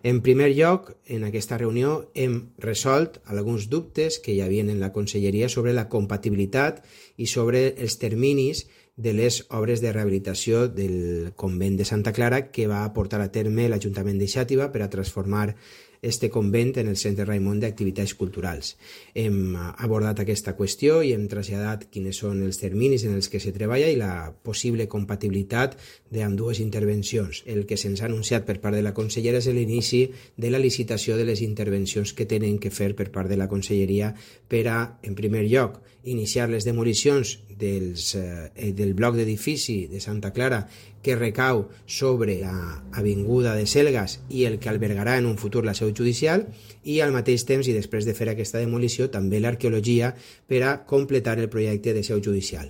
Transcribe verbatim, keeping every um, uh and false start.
En primer lloc, en aquesta reunió hem resolt alguns dubtes que hi havia en la Conselleria sobre la compatibilitat i sobre els terminis de les obres de rehabilitació del convent de Santa Clara que va portar a terme l'Ajuntament de Xàtiva per a transformar este convent en el Centre Raimon d'activitats culturals. Hem abordat aquesta qüestió i hem traslladat quines són els terminis en els que se treballa i la possible compatibilitat d'ambdues intervencions. El que se'ns ha anunciat per part de la consellera és l'inici de la licitació de les intervencions que tenen que fer per part de la conselleria per a, en primer lloc, iniciar les demolicions dels, eh, del bloc d'edifici de Santa Clara que recau sobre l'avinguda de Selgas i el que albergarà en un futur la seu judicial, i al mateix temps, i després de fer aquesta demolició, també l'arqueologia per a completar el projecte de seu judicial.